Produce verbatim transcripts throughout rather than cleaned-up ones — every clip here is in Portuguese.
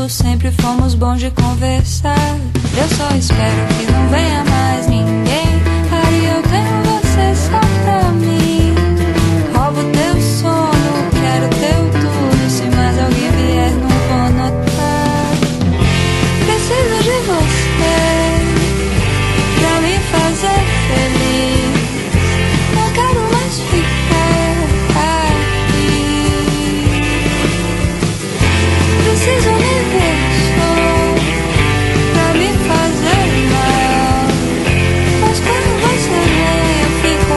mundo sempre fomos bons de conversar. Eu só espero que não venha mais ninguém. Aí eu tenho você só pra mim. Roubo teu sono, quero teu tudo. Se mais alguém vier, não vou notar. Preciso de você pra me fazer feliz. Não quero mais ficar aqui. Preciso me ver só pra me fazer mal. Mas quando você vem eu fico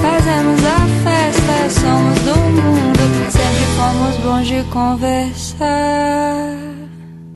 conversar.